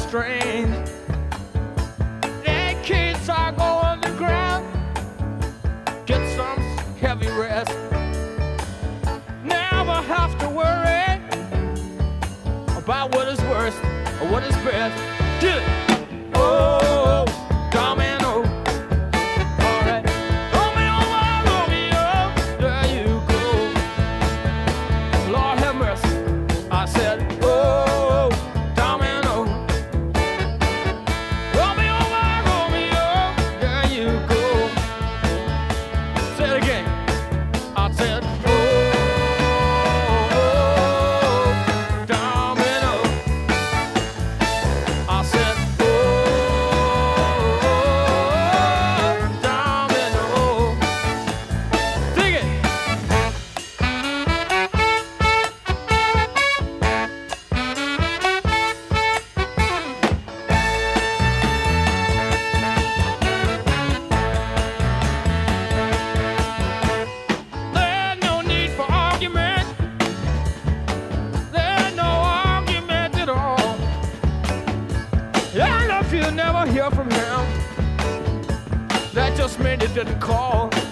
strange. That kids are going to ground. Get some heavy rest. Never have to worry about what is worst or what is best. Get it. Oh, domino. All right. Romeo, Romeo, there you go. Lord have mercy. I said, oh, domino. Romeo, Romeo, there you go. Say it again. I said, oh, domino. I said, oh, domino. Dig it. There's no need for argument. There's no argument at all. And if you never hear from him, that just means he didn't call.